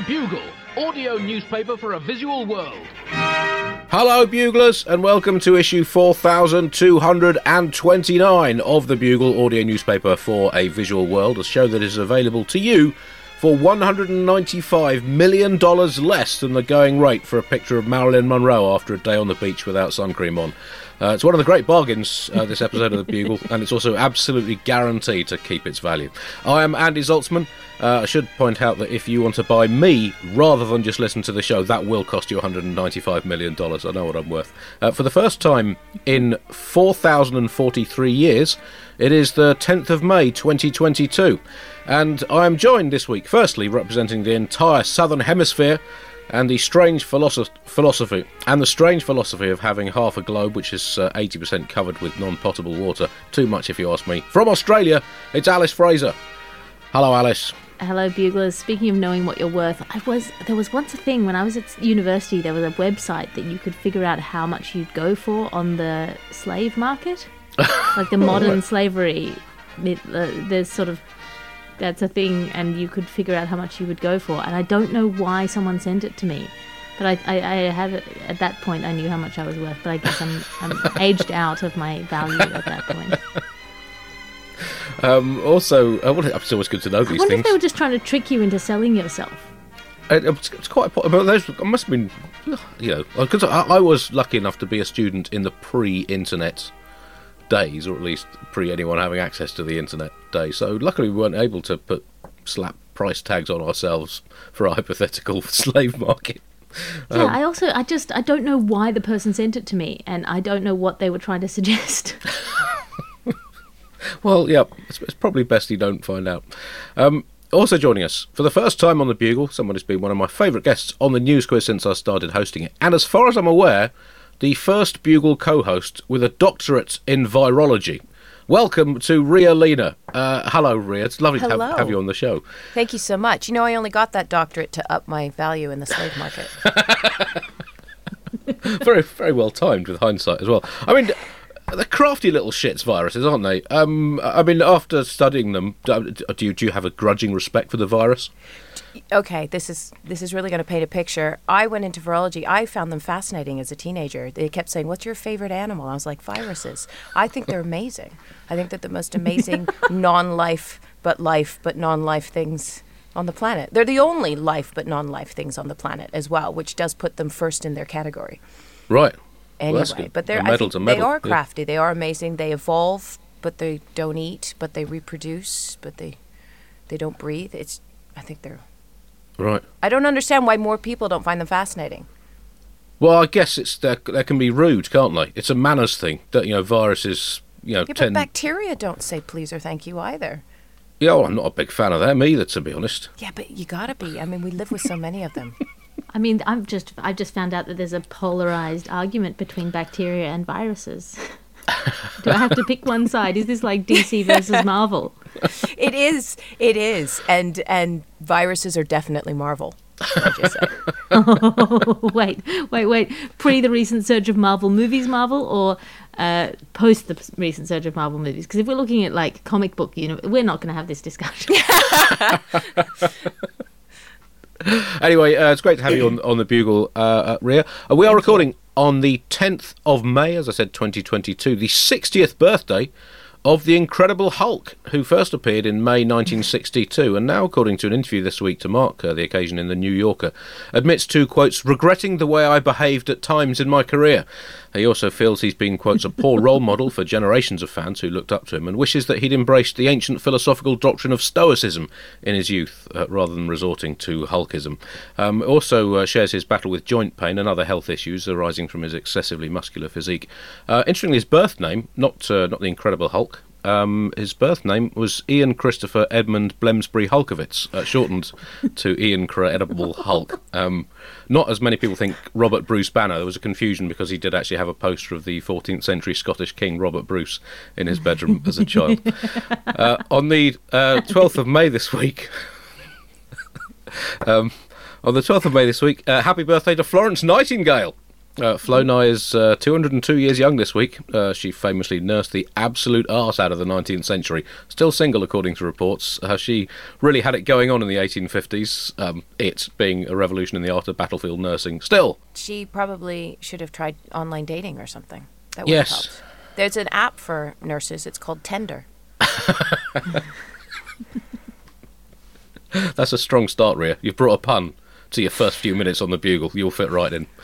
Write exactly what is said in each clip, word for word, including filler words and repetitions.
Bugle, audio newspaper for a visual world. Hello, Buglers, and welcome to issue four thousand two hundred twenty-nine of the Bugle audio newspaper for a visual world, a show that is available to you for one hundred ninety-five million dollars less than the going rate for a picture of Marilyn Monroe after a day on the beach without sun cream on. Uh, it's one of the great bargains, uh, this episode of the Bugle, and it's also absolutely guaranteed to keep its value. I am Andy Zaltzman. Uh, I should point out that if you want to buy me rather than just listen to the show, that will cost you one hundred ninety-five million dollars. I know what I'm worth. Uh, for the first time in four thousand forty-three years, it is the tenth of May twenty twenty-two. And I am joined this week, firstly, representing the entire Southern Hemisphere, and the strange philosoph- philosophy, and the strange philosophy of having half a globe which is uh, eighty percent covered with non-potable water. Too much, if you ask me. From Australia, it's Alice Fraser. Hello, Alice. Hello, Buglers. Speaking of knowing what you're worth, I was there was once a thing when I was at university. There was a website that you could figure out how much you'd go for on the slave market, like the modern slavery. It, uh, there's sort of that's a thing, and you could figure out how much you would go for. And I don't know why someone sent it to me, but I, I, I had it, at that point I knew how much I was worth. But I guess I'm, I'm aged out of my value at that point. Um, also, uh, well, it's always good to know these I wonder things. if they were just trying to trick you into selling yourself. It, it's, it's quite. But those I must have been, you know, because I, I was lucky enough to be a student in the pre-internet days, or at least pre anyone having access to the internet days. So luckily we weren't able to put slap price tags on ourselves for a hypothetical slave market. Yeah, um, I also, I just, I don't know why the person sent it to me, and I don't know what they were trying to suggest. Well, yeah, it's, it's probably best you don't find out. Um, also joining us, for the first time on the Bugle, someone who's been one of my favourite guests on the news quiz since I started hosting it, and as far as I'm aware, the first Bugle co-host with a doctorate in virology. Welcome to Ria Lena. Uh, hello, Ria. It's lovely Hello. to have, have you on the show. Thank you so much. You know, I only got that doctorate to up my value in the slave market. very, very well timed with hindsight as well. I mean, they're crafty little shits, viruses, aren't they? Um, I mean, after studying them, do you, do you have a grudging respect for the virus? Okay, this is this is really going to paint a picture. I went into virology. I found them fascinating as a teenager. They kept saying, "What's your favorite animal?" I was like, "Viruses." I think they're amazing. I think they're the most amazing non-life but life but non-life things on the planet. They're the only life but non-life things on the planet as well, which does put them first in their category. Right. Anyway, well, but they're a I medal's think a medal. they are Yeah. crafty. They are amazing. They evolve, but they don't eat, but they reproduce, but they they don't breathe. It's I think they're Right. I don't understand why more people don't find them fascinating. Well, I guess it's they can be rude, can't they? It's a manners thing. That you know, viruses. You know, Yeah, but tend. bacteria don't say please or thank you either. Yeah, well, I'm not a big fan of them either, to be honest. Yeah, but you gotta be. I mean, we live with so many of them. I mean, I've just, I've just found out that there's a polarized argument between bacteria and viruses. Do I have to pick one side? Is this like D C versus Marvel? It is. It is. And and viruses are definitely Marvel. I just say. Oh, wait, wait, wait. Pre the recent surge of Marvel movies, Marvel, or uh, post the recent surge of Marvel movies? Because if we're looking at like comic book, you know, we're not going to have this discussion. Anyway, uh, it's great to have you on, on the Bugle, uh, uh, Ria. Uh, we are recording on the tenth of May, as I said, twenty twenty-two, the sixtieth birthday of the Incredible Hulk, who first appeared in May nineteen sixty-two, and now, according to an interview this week to mark uh, the occasion in the New Yorker, admits to, quotes, regretting the way I behaved at times in my career. He also feels he's been, quotes, a poor role model for generations of fans who looked up to him, and wishes that he'd embraced the ancient philosophical doctrine of Stoicism in his youth, uh, rather than resorting to Hulkism. Um, also uh, shares his battle with joint pain and other health issues arising from his excessively muscular physique. Uh, interestingly, his birth name, not uh, not the Incredible Hulk, Um, his birth name was Ian Christopher Edmund Blemsbury Hulkovitz, uh, shortened to Ian Credible Hulk. Um, not as many people think Robert Bruce Banner. There was a confusion because he did actually have a poster of the fourteenth century Scottish king Robert Bruce in his bedroom as a child. Uh, on the uh, twelfth of May this week... um, on the twelfth of May this week, uh, happy birthday to Florence Nightingale. Uh, Flo Nye is uh, two hundred two years young this week. Uh, she famously nursed the absolute arse out of the nineteenth century. Still single, according to reports. Uh, she really had it going on in the eighteen fifties, um, it being a revolution in the art of battlefield nursing. Still. She probably should have tried online dating or something. That would Yes. have helped. There's an app for nurses. It's called Tender. That's a strong start, Rhea. You've brought a pun to your first few minutes on the Bugle. You'll fit right in.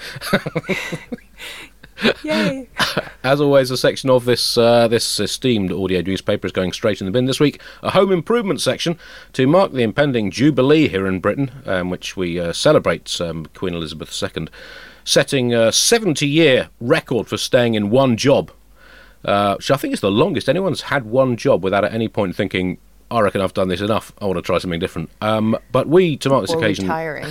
Yay. As always, a section of this uh, this esteemed audio newspaper is going straight in the bin this week. A home improvement section to mark the impending Jubilee here in Britain, um, which we uh, celebrate um, Queen Elizabeth the Second, setting a seventy-year record for staying in one job, uh, which I think is the longest anyone's had one job without at any point thinking, I reckon I've done this enough, I want to try something different. Um, but we, to mark this Or occasion... retiring.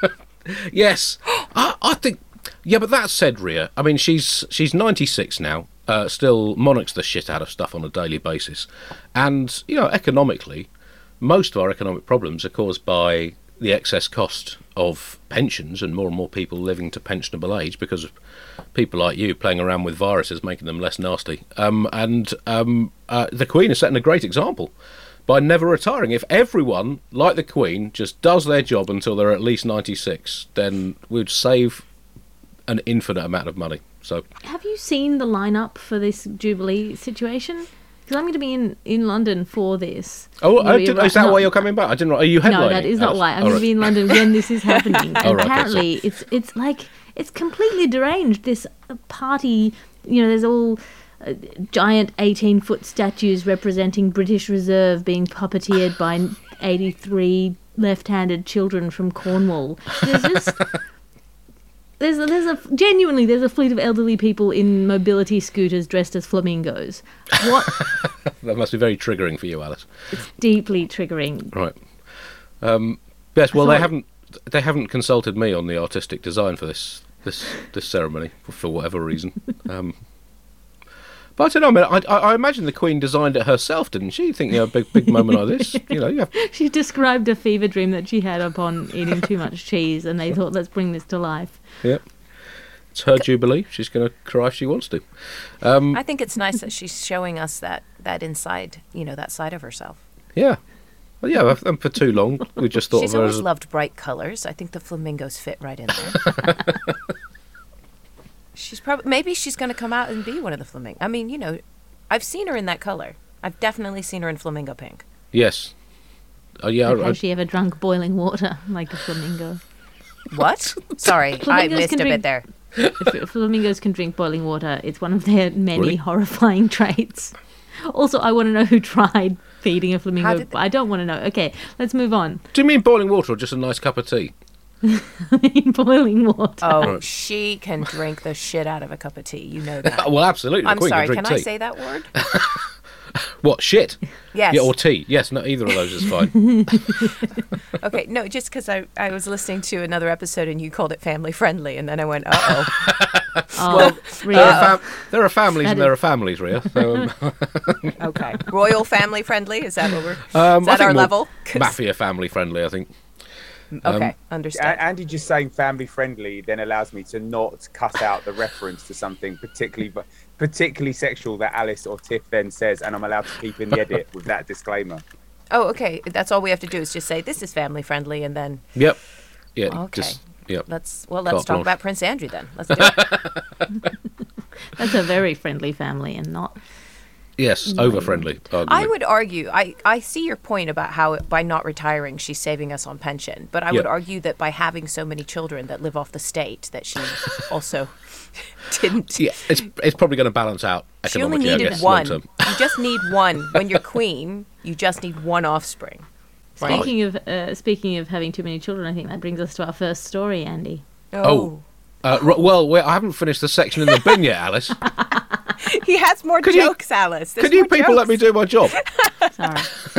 Yes, I, I think. Yeah, but that said, Rhea, I mean, she's she's ninety-six now, uh, still monarchs the shit out of stuff on a daily basis, and you know, economically, most of our economic problems are caused by the excess cost of pensions and more and more people living to pensionable age because of people like you playing around with viruses, making them less nasty. Um, and um, uh, the Queen is setting a great example by never retiring. If everyone, like the Queen, just does their job until they're at least ninety-six, then we'd save an infinite amount of money. So, Have you seen the lineup for this Jubilee situation? Because I'm going to be in, in London for this. oh, I'm I gonna be did, arri- is that no, why you're coming back? I didn't. Are you headlining? No, that is not Oh, why. I'm all going right. to be in London when this is happening. Oh, right, okay, Apparently, it's it's like it's completely deranged. This party, you know, there's all uh, giant eighteen-foot statues representing British Reserve being puppeteered by eighty-three left-handed children from Cornwall. There's just there's a, there's a genuinely there's a fleet of elderly people in mobility scooters dressed as flamingos. What? That must be very triggering for you, Alice. Deeply triggering. Right. Um, yes. Well, thought- they haven't. They haven't consulted me on the artistic design for this this this ceremony for whatever reason. Um, but I don't know. I, mean, I, I imagine the Queen designed it herself, didn't she? You think, you know, a big big moment like this, you know, you have, She described a fever dream that she had upon eating too much cheese, and they thought, let's bring this to life. yeah. It's her jubilee. She's going to cry if she wants to. Um, I think it's nice that she's showing us that, that inside, you know, that side of herself. yeah. Well, yeah. And for too long, we just thought She's of her always as a- loved bright colors. I think the flamingos fit right in there. She's probably maybe she's going to come out and be one of the flamingos. I mean, you know, I've seen her in that color. I've definitely seen her in flamingo pink. yes. Oh yeah. Like, I, I, has she ever drunk boiling water like a flamingo? What? Sorry, I Flamingos missed can a drink- bit there. If flamingos can drink boiling water, it's one of their many Really? horrifying traits. Also, I want to know who tried feeding a flamingo. How did they- I don't want to know. Okay, let's move on. do you mean boiling water or just a nice cup of tea? Boiling water. Oh, Right. she can drink the shit out of a cup of tea. You know that. Well, absolutely. The I'm Queen sorry. can Can drink I tea. say that word? What, shit? Yes. Yeah, or tea. Yes, no, either of those is fine. Okay, no, just because I, I was listening to another episode and you called it family friendly, and then I went, uh oh. Oh, Rhea. There are, fam- there are families That and there is- are families, Rhea. So, um, Okay. Royal family friendly? Is that what we're. um, is I that think our more level? 'Cause- Mafia family friendly, I think. Okay, A- understand. Andy just saying family friendly then allows me to not cut out the reference to something particularly particularly sexual that Alice or Tiff then says, and I'm allowed to keep in the edit with that disclaimer. Oh, okay. That's all we have to do is just say this is family friendly, and then Yep. Yeah. Okay. Just, yep. let's well let's Carte talk blanche. about Prince Andrew then. Let's do it. That's a very friendly family and not. Yes, over friendly. I would argue, I, I see your point about how by not retiring she's saving us on pension, but I would Yeah. argue that by having so many children that live off the state, that she also didn't. Yeah, it's it's probably going to balance out She only economically, I needed guess, one. long term. You just need one. When you're queen, you just need one offspring. Right? Speaking of uh, speaking of having too many children, I think that brings us to our first story, Andy. Oh. Uh, r- well, wait, I haven't finished the section in the bin yet, Alice. He has more Could you- jokes, Alice. There's Can you more people let jokes. me do my job? Sorry.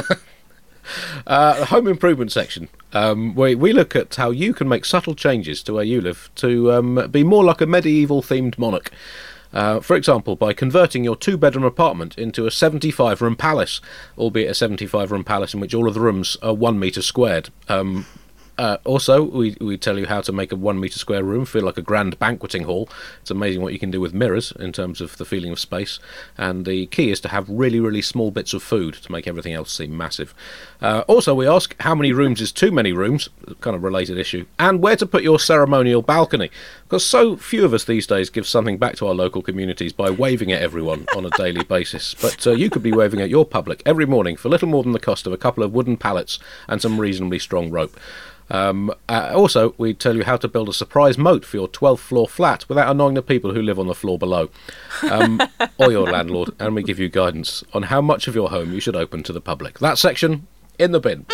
Uh, the home improvement section. Um, we, we look at how you can make subtle changes to where you live to um, be more like a medieval-themed monarch. Uh, for example, by converting your two-bedroom apartment into a seventy-five-room palace, albeit a seventy-five-room palace in which all of the rooms are one metre squared. Um, Uh, also, we, we tell you how to make a one metre square room feel like a grand banqueting hall. It's amazing what you can do with mirrors in terms of the feeling of space. And the key is to have really, really small bits of food to make everything else seem massive. Uh, also, we ask how many rooms is too many rooms, kind of related issue, and where to put your ceremonial balcony. Because so few of us these days give something back to our local communities by waving at everyone on a daily basis. But uh, you could be waving at your public every morning for little more than the cost of a couple of wooden pallets and some reasonably strong rope. Um, uh, also, we tell you how to build a surprise moat for your twelfth floor flat without annoying the people who live on the floor below, um, or your landlord, and we give you guidance on how much of your home you should open to the public. That section in the bin.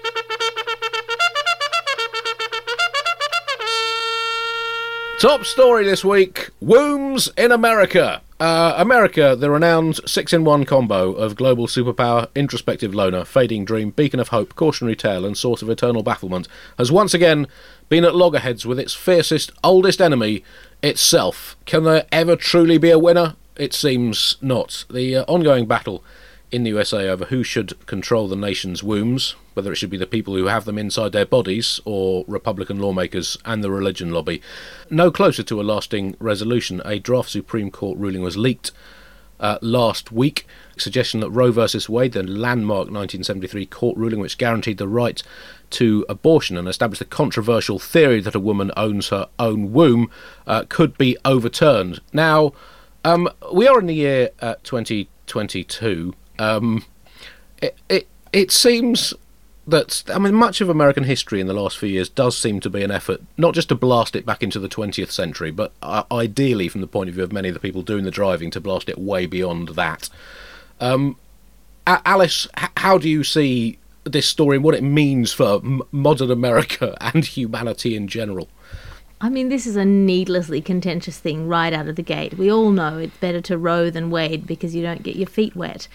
Top story this week, wombs in America. Uh, America, the renowned six-in-one combo of global superpower, introspective loner, fading dream, beacon of hope, cautionary tale and source of eternal bafflement, has once again been at loggerheads with its fiercest, oldest enemy, itself. Can there ever truly be a winner? It seems not. The uh, ongoing battle in the U S A over who should control the nation's wombs, whether it should be the people who have them inside their bodies or Republican lawmakers and the religion lobby, no closer to a lasting resolution. A draft Supreme Court ruling was leaked uh, last week, suggestion that Roe versus Wade, the landmark nineteen seventy-three court ruling which guaranteed the right to abortion and established the controversial theory that a woman owns her own womb, uh, could be overturned. Now, um, we are in the year uh, twenty twenty-two. Um, it, it it seems that, I mean, much of American history in the last few years does seem to be an effort not just to blast it back into the twentieth century, but uh, ideally, from the point of view of many of the people doing the driving, to blast it way beyond that. Um, Alice, h- how do you see this story and what it means for m- modern America and humanity in general? I mean, this is a needlessly contentious thing right out of the gate. We all know it's better to row than wade because you don't get your feet wet.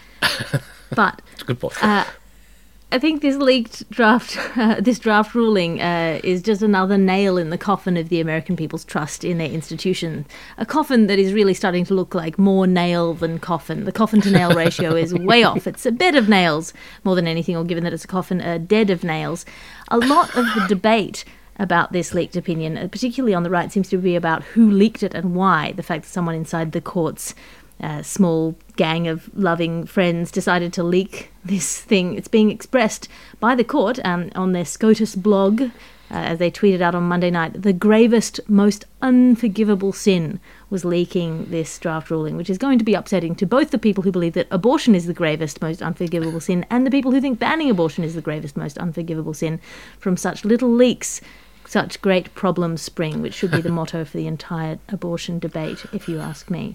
But That's a good point. Uh, I think this leaked draft, uh, this draft ruling uh, is just another nail in the coffin of the American people's trust in their institution. A coffin that is really starting to look like more nail than coffin. The coffin to nail ratio is way off. It's a bed of nails more than anything, or given that it's a coffin, a dead of nails. A lot of the debate about this leaked opinion, particularly on the right, seems to be about who leaked it and why. The fact that someone inside the court's uh, small gang of loving friends decided to leak this thing. It's being expressed by the court um, on their SCOTUS blog, uh, as they tweeted out on Monday night. The gravest, most unforgivable sin was leaking this draft ruling, which is going to be upsetting to both the people who believe that abortion is the gravest, most unforgivable sin, and the people who think banning abortion is the gravest, most unforgivable sin. From such little leaks, such great problems spring, which should be the motto for the entire abortion debate, if you ask me.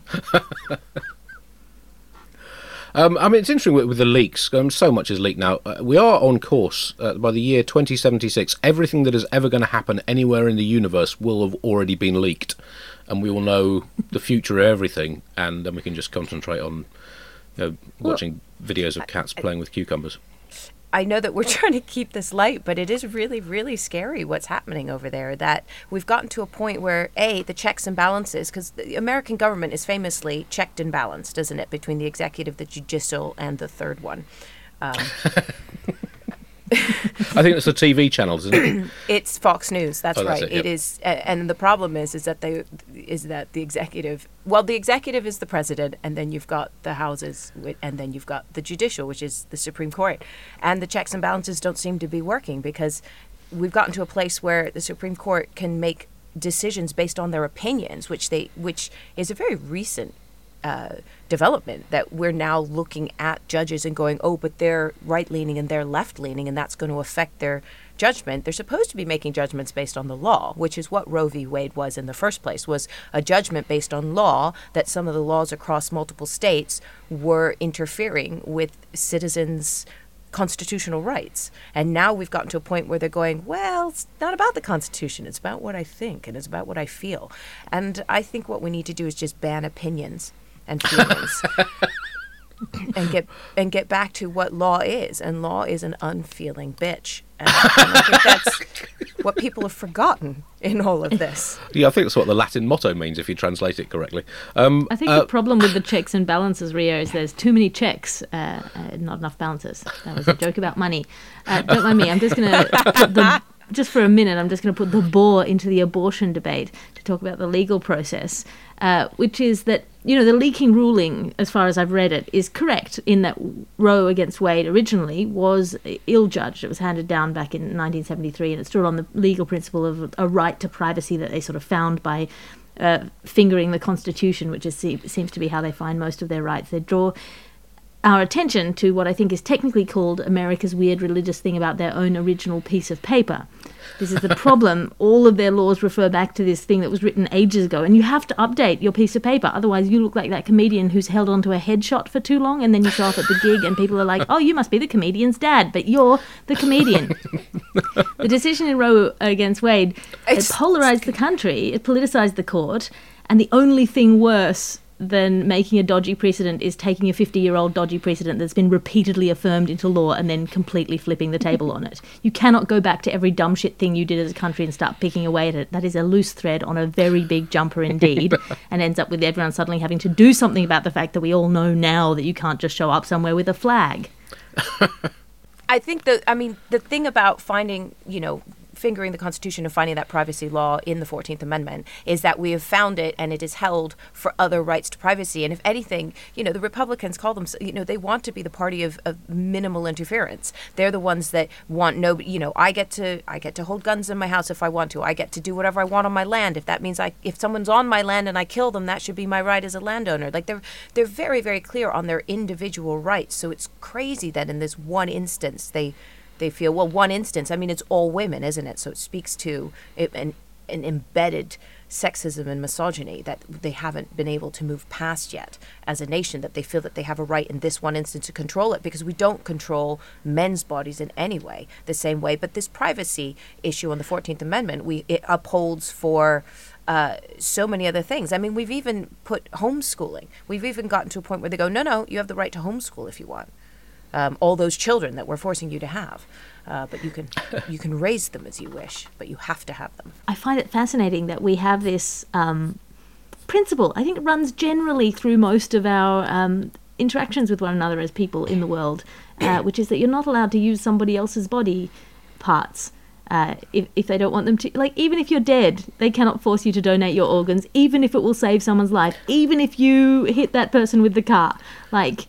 Um, I mean, it's interesting with, with the leaks. Um, so much is leaked now. Uh, we are on course. Uh, by the year twenty seventy-six, everything that is ever going to happen anywhere in the universe will have already been leaked, and we will know the future of everything, and then we can just concentrate on you know, watching well, videos of cats I, playing with cucumbers. I know that we're trying to keep this light, but it is really, really scary what's happening over there. That we've gotten to a point where, A, the checks and balances, because the American government is famously checked and balanced, isn't it, between the executive, the judicial, and the third one. Um, I think it's the T V channels, isn't it? It's Fox News. That's, oh, that's right. It, yep. It is, and the problem is, is that they, is that the executive. Well, the executive is the president, and then you've got the houses, and then you've got the judicial, which is the Supreme Court, and the checks and balances don't seem to be working because we've gotten to a place where the Supreme Court can make decisions based on their opinions, which they, which is a very recent Uh, development, that we're now looking at judges and going, oh, but they're right-leaning and they're left-leaning, and that's going to affect their judgment. They're supposed to be making judgments based on the law, which is what Roe v. Wade was in the first place, was a judgment based on law, that some of the laws across multiple states were interfering with citizens' constitutional rights. And now we've gotten to a point where they're going, well, it's not about the Constitution, it's about what I think and it's about what I feel. And I think what we need to do is just ban opinions and feelings and get and get back to what law is. And law is an unfeeling bitch. And, and I think that's what people have forgotten in all of this. Yeah, I think that's what the Latin motto means if you translate it correctly. Um, I think uh, the problem with the checks and balances, Rio, is there's too many checks, uh, uh, not enough balances. That was a joke about money. Uh, don't mind me. I'm just going to put the just for a minute, I'm just going to put the bore into the abortion debate to talk about the legal process, uh, which is that, you know, the leaking ruling, as far as I've read it, is correct in that Roe against Wade originally was ill-judged. It was handed down back in nineteen seventy-three, and it stood on the legal principle of a right to privacy that they sort of found by uh, fingering the Constitution, which is, seems to be how they find most of their rights. They draw our attention to what I think is technically called America's weird religious thing about their own original piece of paper. This is the problem. All of their laws refer back to this thing that was written ages ago, and you have to update your piece of paper. Otherwise, you look like that comedian who's held onto a headshot for too long, and then you show up at the gig, and people are like, oh, you must be the comedian's dad, but you're the comedian. The decision in Roe against Wade, it polarized the country, it politicized the court, and the only thing worse than making a dodgy precedent is taking a fifty-year-old dodgy precedent that's been repeatedly affirmed into law and then completely flipping the table on it. You cannot go back to every dumb shit thing you did as a country and start picking away at it. That is a loose thread on a very big jumper indeed, and ends up with everyone suddenly having to do something about the fact that we all know now that you can't just show up somewhere with a flag. I think that, I mean, the thing about finding, you know, fingering the Constitution and finding that privacy law in the fourteenth Amendment is that we have found it and it is held for other rights to privacy. And if anything, you know, the Republicans call them, you know, they want to be the party of, of minimal interference. They're the ones that want no, you know, I get to, I get to hold guns in my house if I want to. I get to do whatever I want on my land. If that means I, if someone's on my land and I kill them, that should be my right as a landowner. Like they're, they're very, very clear on their individual rights. So it's crazy that in this one instance, they, They feel, well, one instance, I mean, it's all women, isn't it? So it speaks to an, an embedded sexism and misogyny that they haven't been able to move past yet as a nation, that they feel that they have a right in this one instance to control it, because we don't control men's bodies in any way the same way. But this privacy issue on the fourteenth Amendment, we it upholds for uh, so many other things. I mean, we've even put homeschooling. We've even gotten to a point where they go, no, no, you have the right to homeschool if you want. Um, all those children that we're forcing you to have, uh, but you can you can raise them as you wish, but you have to have them. I find it fascinating that we have this um, principle. I think it runs generally through most of our um, interactions with one another as people in the world, uh, which is that you're not allowed to use somebody else's body parts uh, if if they don't want them to. Like, even if you're dead, they cannot force you to donate your organs, even if it will save someone's life, even if you hit that person with the car, like.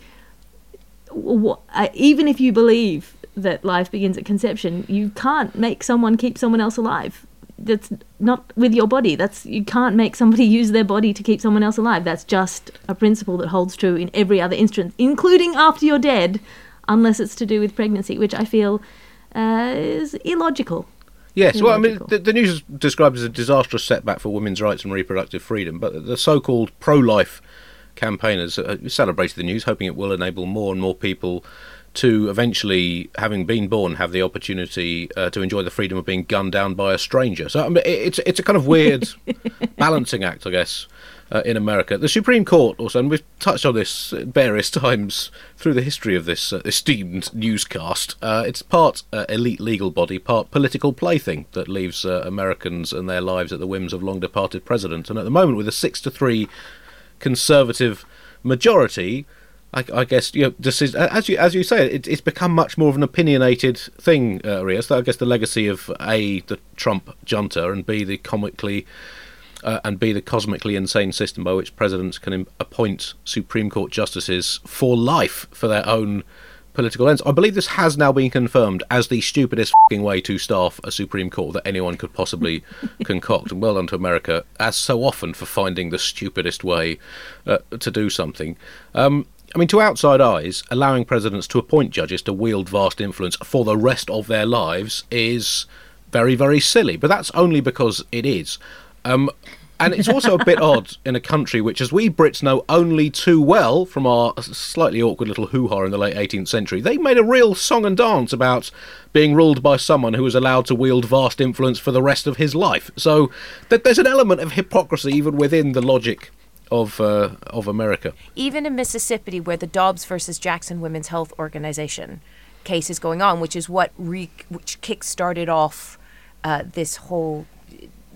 What, uh, even if you believe that life begins at conception, you can't make someone keep someone else alive. That's not with your body. That's you can't make somebody use their body to keep someone else alive. That's just a principle that holds true in every other instance, including after you're dead, unless it's to do with pregnancy, which I feel uh, is illogical. Yes, illogical. well, I mean, the, the news is described as a disastrous setback for women's rights and reproductive freedom, but the so-called pro-life campaigners uh, celebrated the news, hoping it will enable more and more people to eventually, having been born, have the opportunity uh, to enjoy the freedom of being gunned down by a stranger. So I mean, it's it's a kind of weird balancing act, I guess, uh, in America. The Supreme Court also, and we've touched on this at various times through the history of this uh, esteemed newscast, uh, it's part uh, elite legal body, part political plaything that leaves uh, Americans and their lives at the whims of long-departed presidents. And at the moment, with a six to three Conservative majority, I, I guess, you know, this is, as you as you say, it, it's become much more of an opinionated thing, uh, Ria. So I guess the legacy of A, the Trump junta, and B, the comically uh, and B, the cosmically insane system by which presidents can im- appoint Supreme Court justices for life for their own political ends. I believe this has now been confirmed as the stupidest f***ing way to staff a Supreme Court that anyone could possibly concoct. And well done to America, as so often, for finding the stupidest way uh, to do something. Um, I mean, to outside eyes, allowing presidents to appoint judges to wield vast influence for the rest of their lives is very, very silly. But that's only because it is. Um, And it's also a bit odd in a country which, as we Brits know only too well from our slightly awkward little hoo-ha in the late eighteenth century, they made a real song and dance about being ruled by someone who was allowed to wield vast influence for the rest of his life. So th- there's an element of hypocrisy even within the logic of uh, of America. Even in Mississippi, where the Dobbs versus Jackson Women's Health Organization case is going on, which is what re- which kick-started off uh, this whole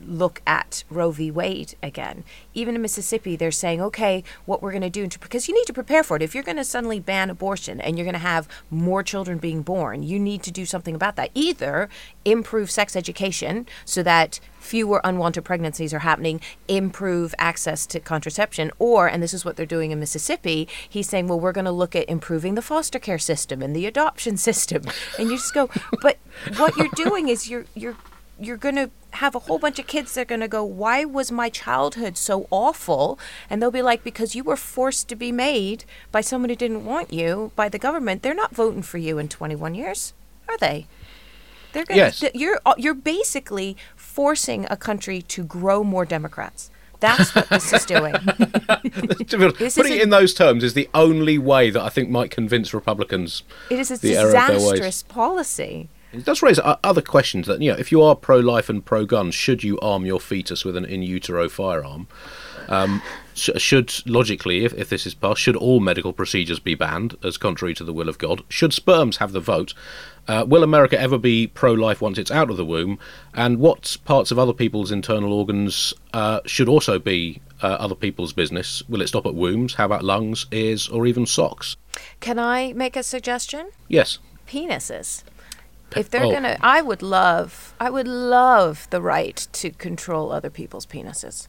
look at Roe v. Wade again. Even in Mississippi, they're saying, okay, what we're going to do, because you need to prepare for it. If you're going to suddenly ban abortion and you're going to have more children being born, you need to do something about that. Either improve sex education so that fewer unwanted pregnancies are happening, improve access to contraception, or, and this is what they're doing in Mississippi, he's saying, well, we're going to look at improving the foster care system and the adoption system. And you just go, but what you're doing is you're you're you're going to have a whole bunch of kids that are going to go, why was my childhood so awful? And they'll be like, because you were forced to be made by someone who didn't want you, by the government. They're not voting for you in twenty-one years, are they? They're gonna, Yes. You're, you're basically forcing a country to grow more Democrats. That's what this is doing. This Putting is it a- in those terms is the only way that I think might convince Republicans. It is a the error of their ways. disastrous policy. It does raise o- other questions that, you know, if you are pro-life and pro-gun, should you arm your fetus with an in utero firearm? Um, sh- should, logically, if, if this is passed, should all medical procedures be banned, as contrary to the will of God? Should sperms have the vote? Uh, will America ever be pro-life once it's out of the womb? And what parts of other people's internal organs uh, should also be uh, other people's business? Will it stop at wombs? How about lungs, ears, or even socks? Can I make a suggestion? Yes. Penises. If they're Oh. gonna, I would love, I would love the right to control other people's penises,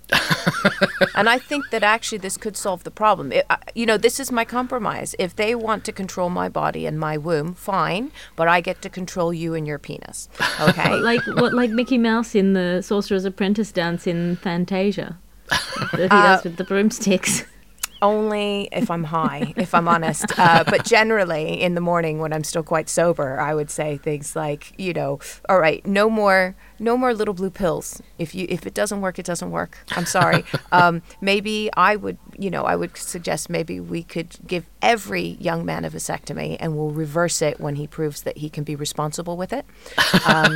and I think that actually this could solve the problem. It, I- you know, this is my compromise. If they want to control my body and my womb, fine, but I get to control you and your penis. Okay. Like what, like Mickey Mouse in the Sorcerer's Apprentice dance in Fantasia, that he Uh, does with the broomsticks. Only if I'm high, if I'm honest. Uh, but generally, in the morning when I'm still quite sober, I would say things like, you know, all right, no more, no more little blue pills. If you, if it doesn't work, it doesn't work. I'm sorry. Um, maybe I would, you know, I would suggest maybe we could give every young man a vasectomy, and we'll reverse it when he proves that he can be responsible with it. Um,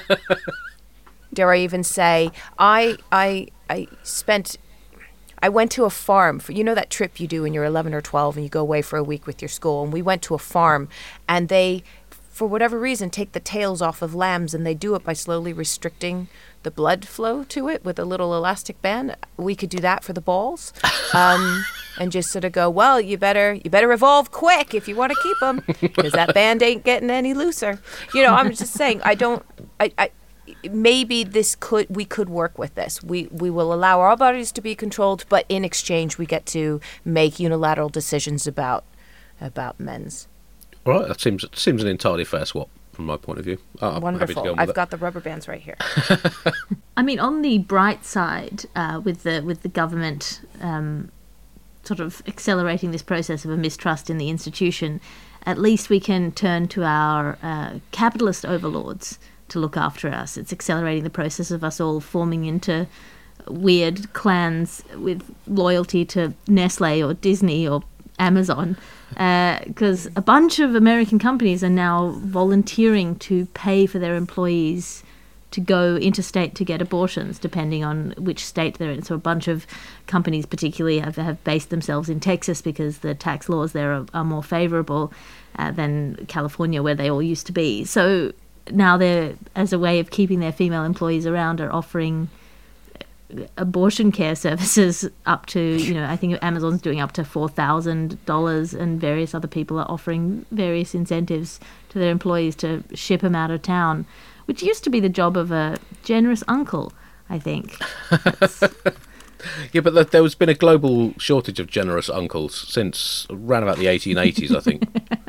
dare I even say, I, I, I spent. I went to a farm for, you know, that trip you do when you're eleven or twelve and you go away for a week with your school. And we went to a farm, and they, for whatever reason, take the tails off of lambs, and they do it by slowly restricting the blood flow to it with a little elastic band. We could do that for the balls, um, and just sort of go, well, you better you better evolve quick if you want to keep them, because that band ain't getting any looser. You know, I'm just saying, I don't, I. I maybe this could we could work with this. We we will allow our bodies to be controlled, but in exchange we get to make unilateral decisions about about men's. All right, that seems seems an entirely fair swap from my point of view. Uh, I'm happy to Wonderful. go on with I've it. got the rubber bands right here. I mean, on the bright side, uh, with the with the government um, sort of accelerating this process of a mistrust in the institution, at least we can turn to our uh, capitalist overlords to look after us. It's accelerating the process of us all forming into weird clans with loyalty to Nestle or Disney or Amazon, because uh, a bunch of American companies are now volunteering to pay for their employees to go interstate to get abortions, depending on which state they're in. So a bunch of companies particularly have, have based themselves in Texas because the tax laws there are, are more favorable uh, than California, where they all used to be. So now they're, as a way of keeping their female employees around, are offering abortion care services up to, you know, I think Amazon's doing up to four thousand dollars, and various other people are offering various incentives to their employees to ship them out of town, which used to be the job of a generous uncle, I think. That's, Yeah, but there- there's been a global shortage of generous uncles since around about the eighteen eighties, I think.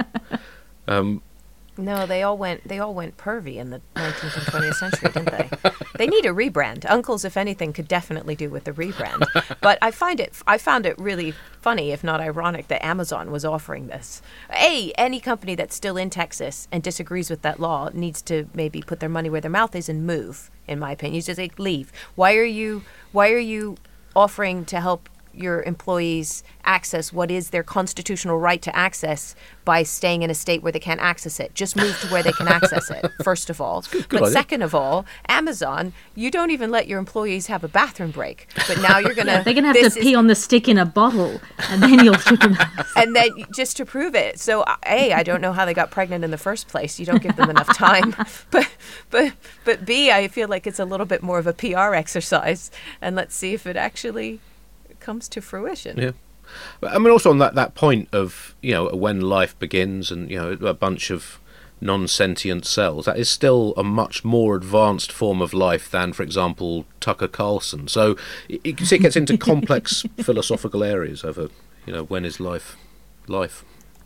Um, No, they all went they all went pervy in the nineteenth and twentieth century, didn't they? They need a rebrand. Uncles, if anything, could definitely do with the rebrand. But I find it I found it really funny, if not ironic, that Amazon was offering this. A, any company that's still in Texas and disagrees with that law needs to maybe put their money where their mouth is and move, in my opinion. You just like, leave. Why are you why are you offering to help your employees access what is their constitutional right to access by staying in a state where they can't access it. Just move to where they can access it, first of all. Good, good but idea. second of all, Amazon, you don't even let your employees have a bathroom break. But now you're going to... They're going to have to pee on the stick in a bottle, and then you'll kick them out. And then just to prove it. So, A, I don't know how they got pregnant in the first place. You don't give them enough time. But, but, but B, I feel like it's a little bit more of a P R exercise. And let's see if it actually comes to fruition. Yeah. But, I mean, also on that, that point of, you know, when life begins and, you know, a bunch of non-sentient cells, that is still a much more advanced form of life than, for example, Tucker Carlson. So you can see it gets into complex philosophical areas over, you know, when is life life.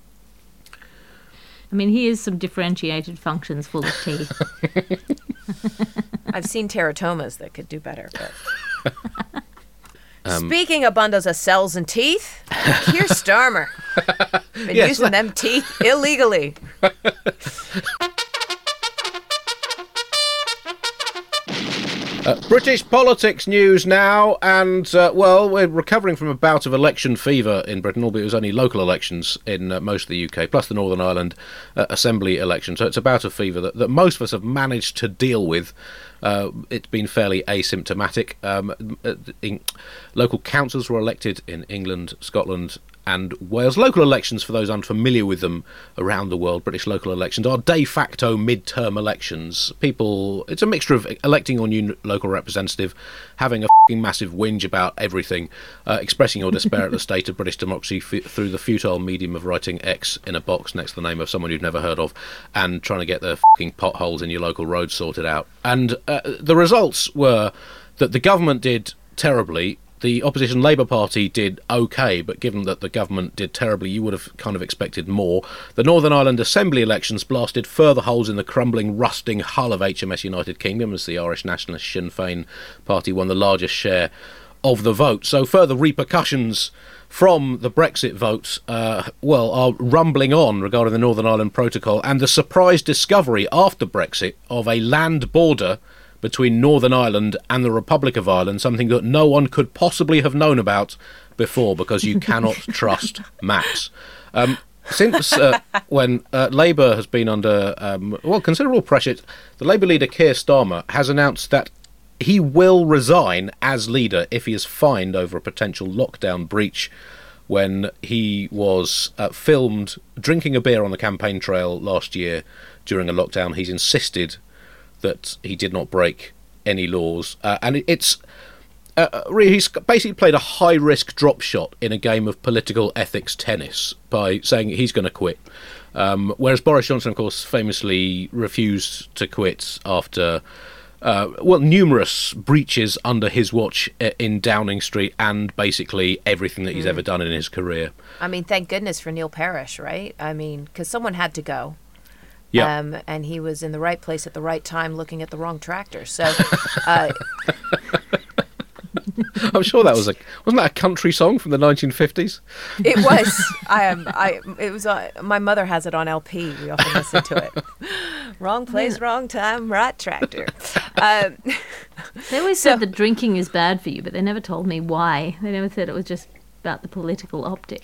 I mean, here's some differentiated functions full of teeth. I've seen teratomas that could do better. But Um, speaking of bundles of cells and teeth, Keir Starmer been Yes. using them teeth illegally. Uh, British politics news now, and, uh, well, we're recovering from a bout of election fever in Britain, albeit it was only local elections in uh, most of the U K, plus the Northern Ireland uh, Assembly election. So it's a bout of fever that, that most of us have managed to deal with. Uh, it's been fairly asymptomatic. Um, uh, in, local councils were elected in England, Scotland, and Wales. Local elections, for those unfamiliar with them around the world, British local elections are de facto mid-term elections. People, it's a mixture of electing your new local representative, having a f***ing massive whinge about everything, uh, expressing your despair at the state of British democracy f- through the futile medium of writing X in a box next to the name of someone you've never heard of, and trying to get the f***ing potholes in your local roads sorted out. And uh, the results were that the government did terribly. The opposition Labour Party did okay, but given that the government did terribly, you would have kind of expected more. The Northern Ireland Assembly elections blasted further holes in the crumbling, rusting hull of H M S United Kingdom as the Irish Nationalist Sinn Féin party won the largest share of the vote. So further repercussions from the Brexit vote, uh, well, are rumbling on regarding the Northern Ireland Protocol and the surprise discovery after Brexit of a land border between Northern Ireland and the Republic of Ireland, something that no one could possibly have known about before, because you cannot trust maps. Um, since uh, when uh, Labour has been under, um, well, considerable pressure, the Labour leader Keir Starmer has announced that he will resign as leader if he is fined over a potential lockdown breach when he was uh, filmed drinking a beer on the campaign trail last year during a lockdown. He's insisted that he did not break any laws, uh, and it, it's uh, really, he's basically played a high-risk drop shot in a game of political ethics tennis by saying he's going to quit. Um, whereas Boris Johnson, of course, famously refused to quit after uh, well, numerous breaches under his watch in Downing Street, and basically everything that he's Mm. ever done in his career. I mean, thank goodness for Neil Parish, right? I mean, because someone had to go. Yeah. Um, and he was in the right place at the right time looking at the wrong tractor. So uh, I'm sure that was a wasn't that a country song from the nineteen fifties? it was. I am. I. It was. Uh, my mother has it on L P. We often listen to it. Wrong place, wrong time, right tractor. Um, They always So- said that drinking is bad for you, but they never told me why. They never said it was just about the political optics.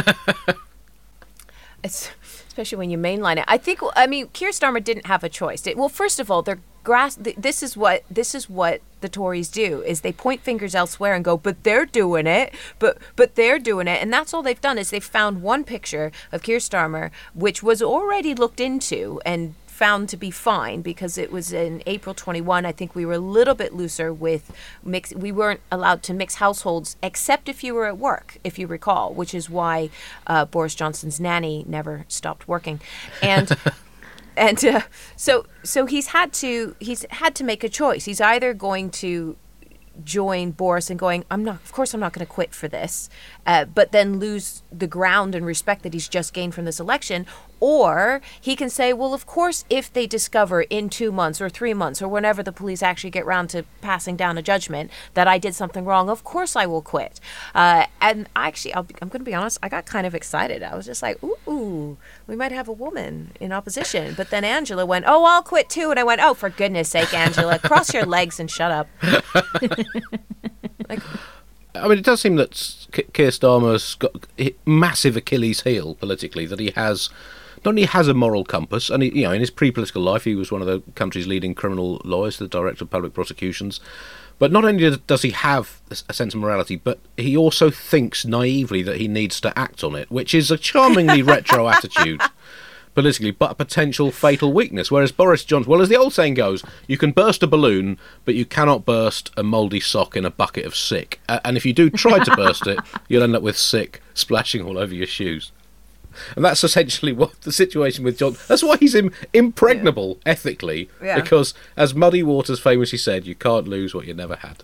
It's, especially when you mainline it. I think. I mean, Keir Starmer didn't have a choice. It, well, first of all, they're grass. th- This is what this is what the Tories do: is they point fingers elsewhere and go, "But they're doing it. But but they're doing it." And that's all they've done is they've found one picture of Keir Starmer, which was already looked into and found to be fine because it was in April twenty-one. I think we were a little bit looser with mix. We weren't allowed to mix households except if you were at work, if you recall, which is why uh, Boris Johnson's nanny never stopped working, and. And uh, so, so he's had to he's had to make a choice. He's either going to join Boris and going, I'm not, of course, I'm not going to quit for this, uh, but then lose the ground and respect that he's just gained from this election, or he can say, well, of course, if they discover in two months or three months or whenever the police actually get round to passing down a judgment that I did something wrong, of course I will quit. Uh, and actually, I'll be, I'm going to be honest, I got kind of excited. I was just like, ooh, ooh, we might have a woman in opposition. But then Angela went, oh, I'll quit too. And I went, oh, for goodness sake, Angela, cross your legs and shut up. Like, I mean, it does seem that Keir Starmer's got massive Achilles heel politically, that he has... Not only has a moral compass, and he, you know, in his pre-political life, he was one of the country's leading criminal lawyers, the director of public prosecutions. But not only does he have a sense of morality, but he also thinks naively that he needs to act on it, which is a charmingly retro attitude politically, but a potential fatal weakness. Whereas Boris Johnson, well, as the old saying goes, you can burst a balloon, but you cannot burst a mouldy sock in a bucket of sick. Uh, and if you do try to burst it, you'll end up with sick splashing all over your shoes. And that's essentially what the situation with John... That's why he's Im- impregnable yeah. ethically, yeah. because, as Muddy Waters famously said, you can't lose what you never had.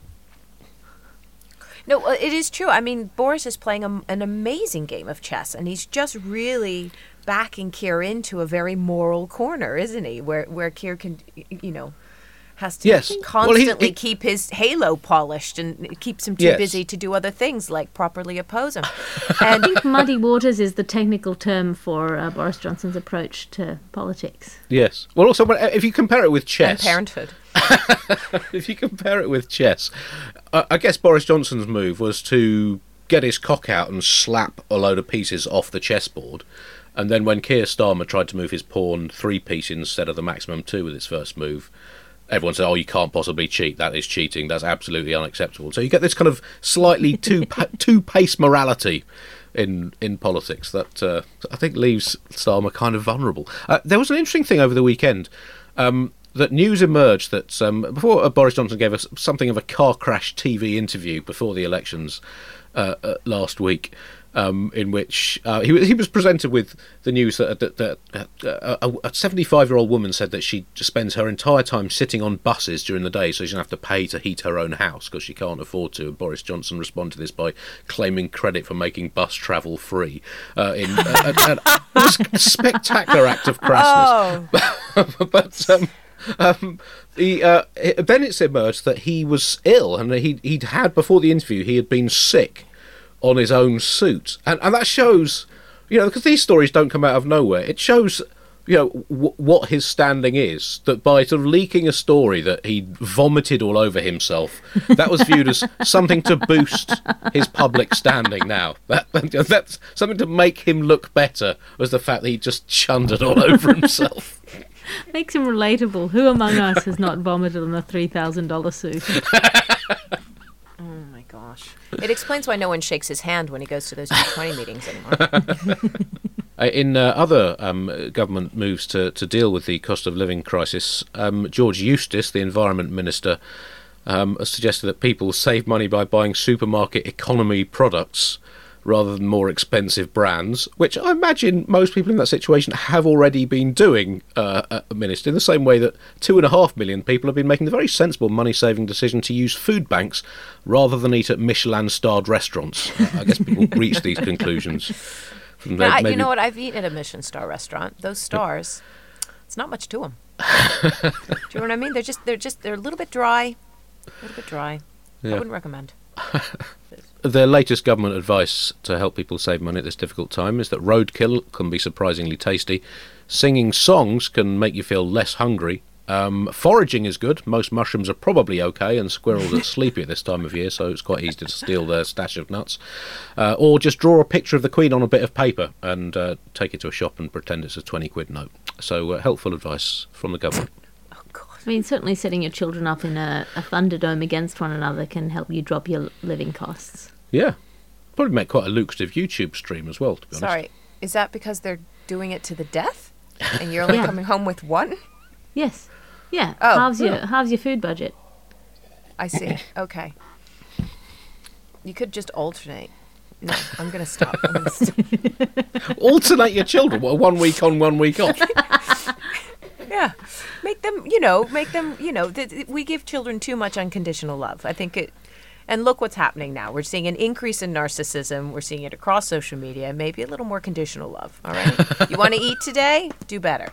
No, it is true. I mean, Boris is playing a, an amazing game of chess, and he's just really backing Keir into a very moral corner, isn't he? Where where Keir can, you know... has to yes. constantly well, he, he, keep his halo polished, and it keeps him too yes. busy to do other things like properly oppose him. And I think muddy waters is the technical term for uh, Boris Johnson's approach to politics. Yes. Well, also, if you compare it with chess... And parenthood. If you compare it with chess, uh, I guess Boris Johnson's move was to get his cock out and slap a load of pieces off the chessboard. And then when Keir Starmer tried to move his pawn three piece instead of the maximum two with his first move... Everyone said, oh, you can't possibly cheat. That is cheating. That's absolutely unacceptable. So you get this kind of slightly two, pa- two-pace morality in in politics that uh, I think leaves Starmer kind of vulnerable. Uh, there was an interesting thing over the weekend um, that news emerged that um, before uh, Boris Johnson gave us something of a car crash T V interview before the elections uh, uh, last week, Um, in which uh, he, he was presented with the news that, that, that uh, a seventy-five-year-old woman said that she spends her entire time sitting on buses during the day so she doesn't have to pay to heat her own house because she can't afford to. And Boris Johnson responded to this by claiming credit for making bus travel free. Uh, in uh, uh, uh, it was a spectacular act of crassness. Oh. but um, um, he, uh, it, then it's emerged that he was ill, and he, he'd had, before the interview, he had been sick on his own suit, and and that shows, you know, because these stories don't come out of nowhere. It shows, you know, w- what his standing is. That by sort of leaking a story that he vomited all over himself, that was viewed as something to boost his public standing. Now that that's something to make him look better, was the fact that he just chundered all over himself. Makes him relatable. Who among us has not vomited on a three thousand dollar suit? Gosh. It explains why no one shakes his hand when he goes to those G twenty meetings anymore. In uh, other um, government moves to, to deal with the cost of living crisis, um, George Eustice, the Environment Minister, um, has suggested that people save money by buying supermarket economy products rather than more expensive brands, which I imagine most people in that situation have already been doing, uh, uh, Minister, in the same way that two and a half million people have been making the very sensible money-saving decision to use food banks rather than eat at Michelin-starred restaurants. uh, I guess people reach these conclusions. From no, I, maybe... You know what? I've eaten at a Michelin-star restaurant. Those stars, it's not much to them. Do you know what I mean? They're just, they're just, they're a little bit dry, a little bit dry. Yeah. I wouldn't recommend. Their latest government advice to help people save money at this difficult time is that roadkill can be surprisingly tasty, singing songs can make you feel less hungry, um, foraging is good, most mushrooms are probably okay, and squirrels are sleepy at this time of year, so it's quite easy to steal their stash of nuts, uh, or just draw a picture of the Queen on a bit of paper and uh, take it to a shop and pretend it's a twenty quid note. So uh, helpful advice from the government. I mean, certainly setting your children up in a, a Thunderdome against one another can help you drop your living costs. Yeah. Probably make quite a lucrative YouTube stream as well, to be honest. Sorry, is that because they're doing it to the death? And you're only yeah. coming home with one? Yes. Yeah. Oh. Halves your, yeah. halves your food budget. I see. Okay. You could just alternate. No, I'm going to stop. I'm gonna stop. Alternate your children? What, one week on, one week off? Yeah. Make them, you know, make them, you know, th- th- we give children too much unconditional love. I think it, and look what's happening now. We're seeing an increase in narcissism. We're seeing it across social media. Maybe a little more conditional love, all right? You want to eat today? Do better.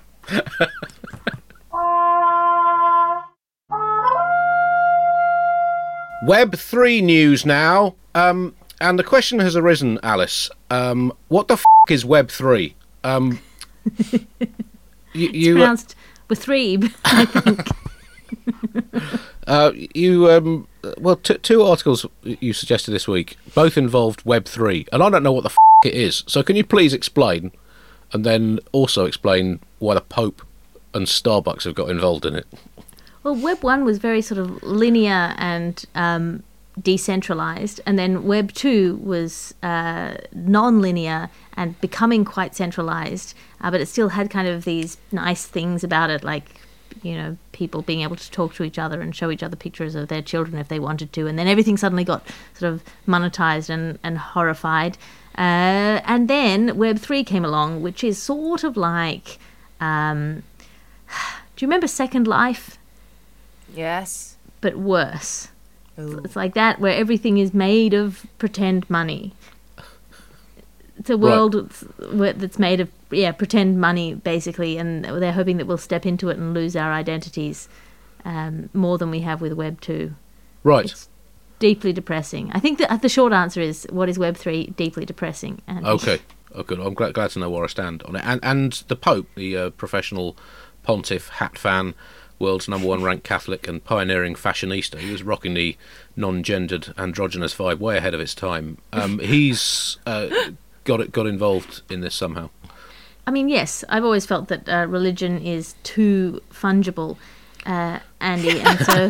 Web three news now. Um, and the question has arisen, Alice. Um, what the f*** is Web three? Um, you, it's you, pronounced uh, with three, I think. uh, you um, well, t- two articles you suggested this week, both involved Web three, and I don't know what the f*** it is. So can you please explain, and then also explain why the Pope and Starbucks have got involved in it? Well, Web one was very sort of linear and um, decentralized, and then Web two was uh, non-linear and becoming quite centralized, uh, but it still had kind of these nice things about it, like, you know, people being able to talk to each other and show each other pictures of their children if they wanted to, and then everything suddenly got sort of monetized and, and horrified. Uh, and then Web three came along, which is sort of like, um, do you remember Second Life? Yes. But worse. Ooh. It's like that, where everything is made of pretend money. It's a world right. that's, where- that's made of yeah pretend money, basically, and they're hoping that we'll step into it and lose our identities um, more than we have with Web two. Right. It's deeply depressing. I think that the short answer is, what is Web three? Deeply depressing. And Okay. Oh, good. I'm glad, glad to know where I stand on it. And and the Pope, the uh, professional pontiff, hat fan, world's number one ranked Catholic and pioneering fashionista. He was rocking the non-gendered androgynous vibe way ahead of its time. Um, he's uh, got it, got involved in this somehow. I mean, yes, I've always felt that uh, religion is too fungible, uh, Andy, and so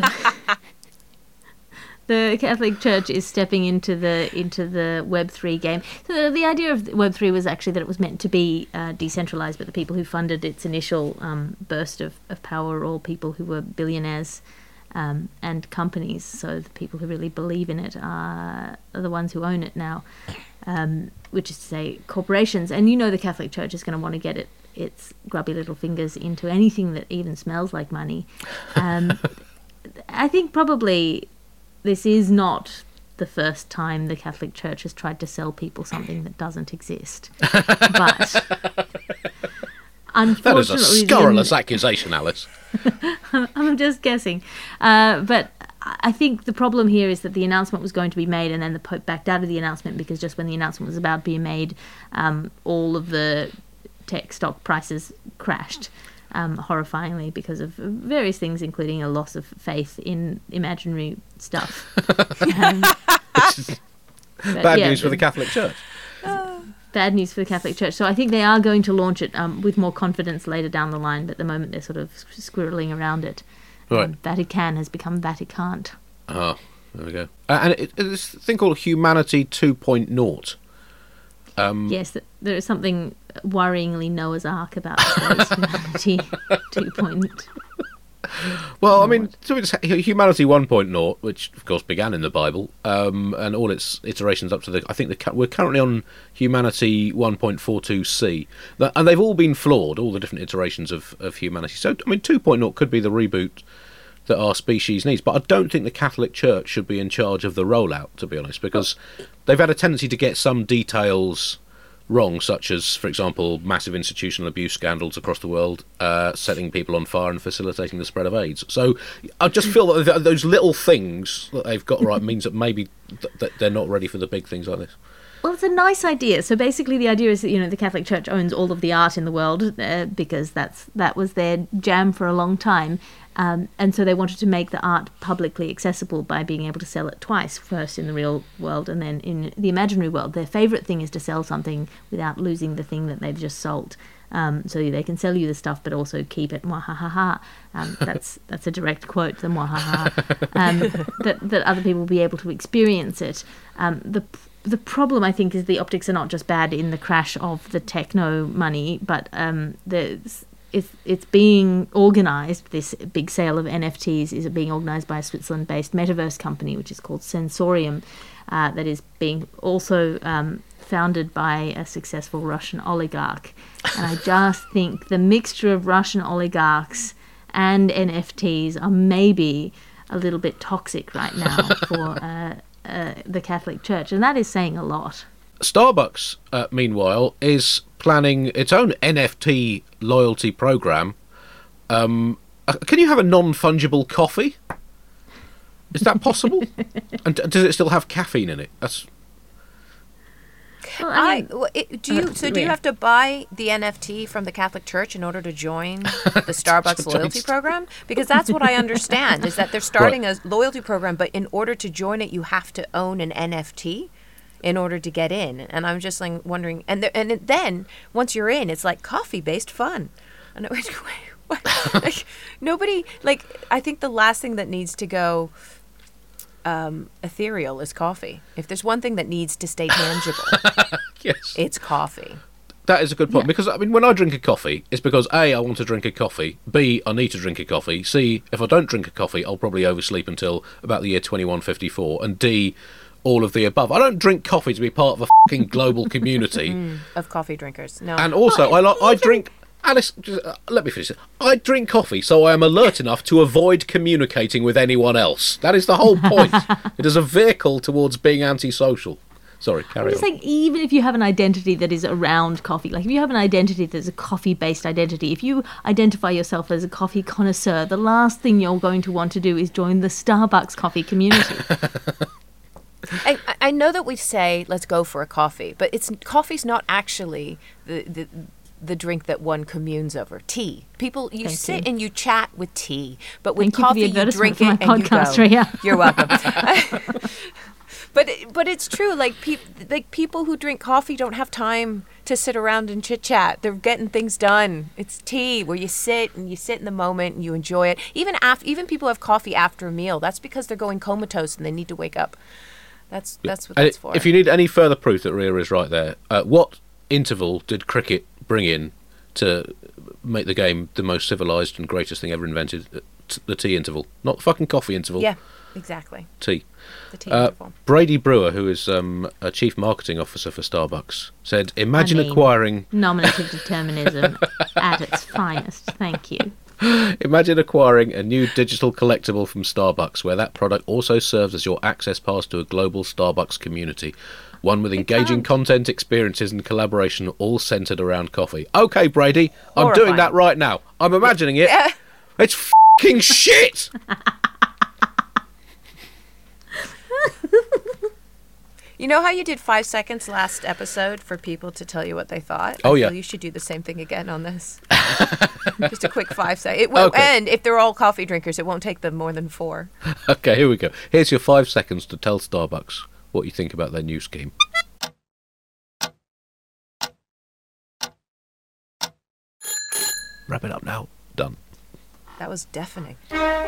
the Catholic Church is stepping into the into the Web three game. So the, the idea of Web three was actually that it was meant to be uh, decentralized, but the people who funded its initial um, burst of, of power were all people who were billionaires um, and companies. So the people who really believe in it are, are the ones who own it now, um, which is to say corporations. And you know the Catholic Church is going to want to get it its grubby little fingers into anything that even smells like money. Um, I think probably this is not the first time the Catholic Church has tried to sell people something that doesn't exist. But unfortunately, That is a scurrilous accusation, Alice. I'm just guessing. Uh, but I think the problem here is that the announcement was going to be made, and then the Pope backed out of the announcement, because just when the announcement was about being made, um, all of the tech stock prices crashed. Um, horrifyingly, because of various things, including a loss of faith in imaginary stuff. um, Bad yeah, news for the Catholic Church. Bad news for the Catholic Church. So I think they are going to launch it um, with more confidence later down the line, but at the moment they're sort of squirreling around it. Right. Um, Vatican has become Vaticant. Oh, there we go. Uh, and it, it's this thing called Humanity two point oh. Um, Yes, th- there is something worryingly Noah's Ark about today's Humanity two point oh. Well, I mean, so it's Humanity one point oh, which of course began in the Bible, um, and all its iterations up to the. I think the, we're currently on Humanity one point forty-two C, and they've all been flawed, all the different iterations of, of humanity. So, I mean, two point oh could be the reboot that our species needs, but I don't think the Catholic Church should be in charge of the rollout, to be honest, because they've had a tendency to get some details wrong, such as, for example, massive institutional abuse scandals across the world, uh, setting people on fire and facilitating the spread of AIDS. So I just feel that th- those little things that they've got right means that maybe th- that they're not ready for the big things like this. Well, it's a nice idea. So basically the idea is that, you know, the Catholic Church owns all of the art in the world uh, because that's that was their jam for a long time. Um, and so they wanted to make the art publicly accessible by being able to sell it twice, first in the real world and then in the imaginary world. Their favourite thing is to sell something without losing the thing that they've just sold. Um, so they can sell you the stuff, but also keep it. Mwahaha. Um, that's that's a direct quote. The mwahaha. Um, that that other people will be able to experience it. Um, the the problem, I think, is the optics are not just bad in the crash of the techno money, but um, the It's, it's being organised, this big sale of N F Ts is being organised by a Switzerland-based metaverse company, which is called Sensorium, uh, that is being also um, founded by a successful Russian oligarch. And I just think the mixture of Russian oligarchs and N F Ts are maybe a little bit toxic right now for uh, uh, the Catholic Church, and that is saying a lot. Starbucks, uh, meanwhile, is planning its own N F T loyalty program. Um, uh, can you have a non-fungible coffee? Is that possible? And d- does it still have caffeine in it? That's Well, I, I mean, w- it- do you uh, so do you yeah. have to buy the N F T from the Catholic Church in order to join the Starbucks loyalty program? Because that's what I understand is that they're starting a loyalty program, but in order to join it, you have to own an N F T in order to get in. And I'm just like wondering, and there, and it- then once you're in, it's like coffee based fun. And it, like, nobody like I think the last thing that needs to go um, ethereal is coffee. If there's one thing that needs to stay tangible, Yes. it's coffee. That is a good point, Yeah. because I mean, when I drink a coffee, it's because A, I want to drink a coffee, B, I need to drink a coffee, C, if I don't drink a coffee, I'll probably oversleep until about the year twenty-one fifty-four, and D, all of the above. I don't drink coffee to be part of a fucking global community. Of coffee drinkers. No. And also, I like I drink. Alice, just, uh, let me finish it. I drink coffee so I am alert enough to avoid communicating with anyone else. That is the whole point. It is a vehicle towards being antisocial. Sorry, carry It's on. like even if you have an identity that is around coffee, like if you have an identity that's a coffee-based identity, if you identify yourself as a coffee connoisseur, the last thing you're going to want to do is join the Starbucks coffee community. I, I know that we say let's go for a coffee, but it's coffee's not actually the the, the drink that one communes over. Tea. People, you Thank sit you. and you chat with tea, but with Thank you for coffee the you advertisement drink for it my and podcast, you go. Rhea. You're welcome. But but it's true. Like people like people who drink coffee don't have time to sit around and chit chat. They're getting things done. It's tea where you sit and you sit in the moment and you enjoy it. Even af- even people have coffee after a meal. That's because they're going comatose and they need to wake up. That's that's what And that's for. if you need any further proof that Rhea is right there, uh, what interval did cricket bring in to make the game the most civilised and greatest thing ever invented? Uh, t- The tea interval, not the fucking coffee interval. yeah, exactly. Tea. The tea Uh, interval. Brady Brewer, who is um, a chief marketing officer for Starbucks, said, "Imagine I mean- acquiring, Nominative determinism at its finest. Thank you. imagine acquiring a new digital collectible from Starbucks, where that product also serves as your access pass to a global Starbucks community, one with engaging can't. content, experiences, and collaboration, all centered around coffee." Okay, Brady, I'm doing Horrifying. that right now. I'm imagining it. Yeah. It's fucking shit. You know how you did five seconds last episode for people to tell you what they thought? Oh, I yeah. feel you should do the same thing again on this. Just a quick five seconds. It will Okay. end if they're all coffee drinkers. It won't take them more than four. Okay, here we go. Here's your five seconds to tell Starbucks what you think about their new scheme. Wrap it up now. Done. That was deafening.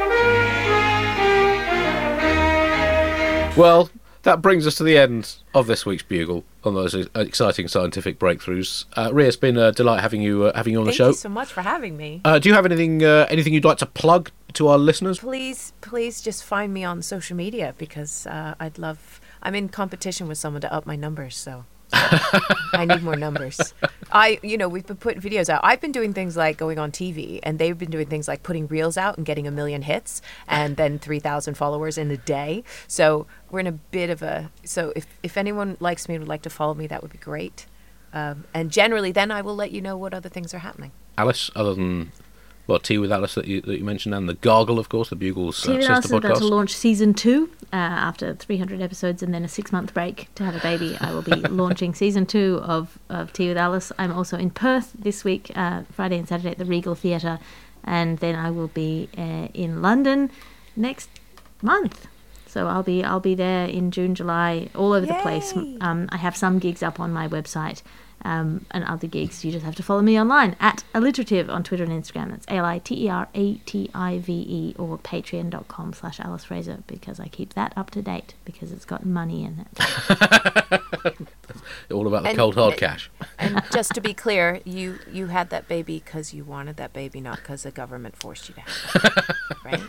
Well, that brings us to the end of this week's Bugle on those exciting scientific breakthroughs. Uh, Rhea, it's been a delight having you uh, having you on Thank the show. you so much for having me. Uh, do you have anything uh, anything you'd like to plug to our listeners? Please, please just find me on social media because uh, I'd love. I'm in competition with someone to up my numbers, so. so I need more numbers. I, you know, we've been putting videos out. I've been doing things like going on T V, and they've been doing things like putting reels out and getting a million hits, and then three thousand followers in a day. So we're in a bit of a. So if if anyone likes me and would like to follow me, that would be great. Um, and generally, then I will let you know what other things are happening. Alice, other than well, Tea with Alice that you, that you mentioned, and the Gargle, of course, the Bugle's uh, T V sister Alice is about to podcast. launch season two uh, after three hundred episodes and then a six-month break to have a baby. I will be launching season two of, of Tea with Alice. I'm also in Perth this week, uh, Friday and Saturday at the Regal Theatre, and then I will be uh, in London next month. So I'll be I'll be there in June, July, all over the place. Yay! Um, I have some gigs up on my website. Um, and other gigs, you just have to follow me online at Alliterative on Twitter and Instagram. That's A L I T E R A T I V E, or patreon.com slash Alice Fraser, because I keep that up to date because it's got money in it. All about the And- cold hard and- cash. And just to be clear, you you had that baby because you wanted that baby, not because the government forced you to have it, right?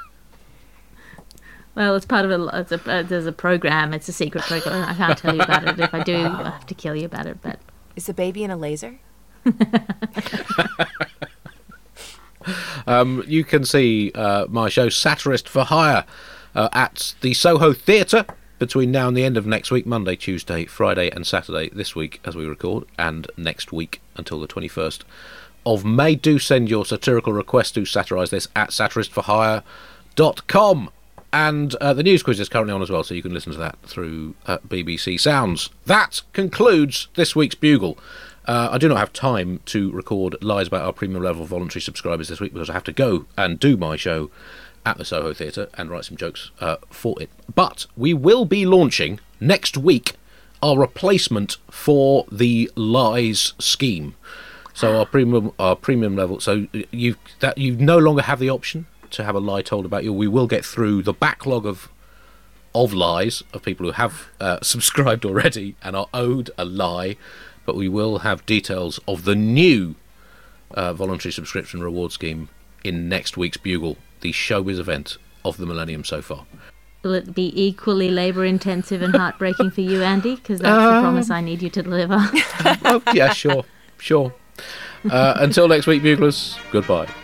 Well, it's part of a, it's a uh, there's a program. It's a secret program. I can't tell you about it. If I do, I have to kill you about it. But Is the baby in a laser? Um, you can see uh, my show Satirist for Hire uh, at the Soho Theatre between now and the end of next week, Monday, Tuesday, Friday and Saturday this week as we record, and next week until the twenty-first of May. Do send your satirical requests to satirise this at satirist for hire dot com. and uh, the news quiz is currently on as well, so you can listen to that through uh, B B C Sounds. That concludes this week's Bugle. Uh, I do not have time to record lies about our premium level voluntary subscribers this week because I have to go and do my show at the Soho Theatre and write some jokes uh, for it. But we will be launching next week our replacement for the lies scheme. So our premium, our premium level. So you that you no longer have the option to have a lie told about you. We will get through the backlog of of lies of people who have uh, subscribed already and are owed a lie, but we will have details of the new uh, voluntary subscription reward scheme in next week's Bugle, the showbiz event of the millennium so far. Will it be equally labour intensive and heartbreaking for you, Andy? Because that's Um, the promise I need you to deliver. Oh, yeah, sure, sure. Uh, until next week, Buglers, goodbye.